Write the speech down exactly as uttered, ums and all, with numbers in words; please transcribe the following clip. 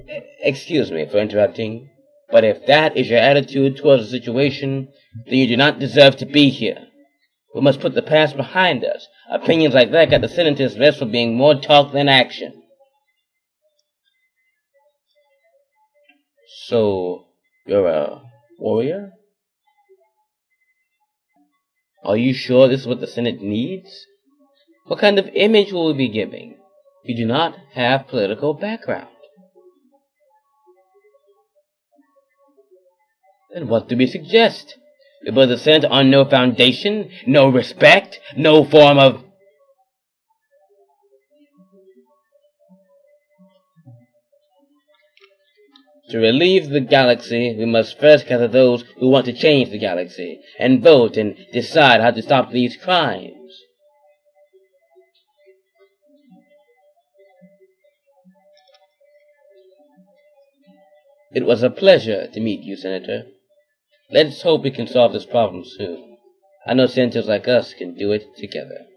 Excuse me for interrupting, but if that is your attitude towards the situation, then you do not deserve to be here. We must put the past behind us. Opinions like that got the senators rest for being more talk than action. So, you're a warrior? Are you sure this is what the Senate needs? What kind of image will we be giving? You do not have political background. Then what do we suggest? We build the Senate on no foundation, no respect, no form of... To relieve the galaxy, we must first gather those who want to change the galaxy, and vote and decide how to stop these crimes. It was a pleasure to meet you, Senator. Let's hope we can solve this problem soon. I know senators like us can do it together.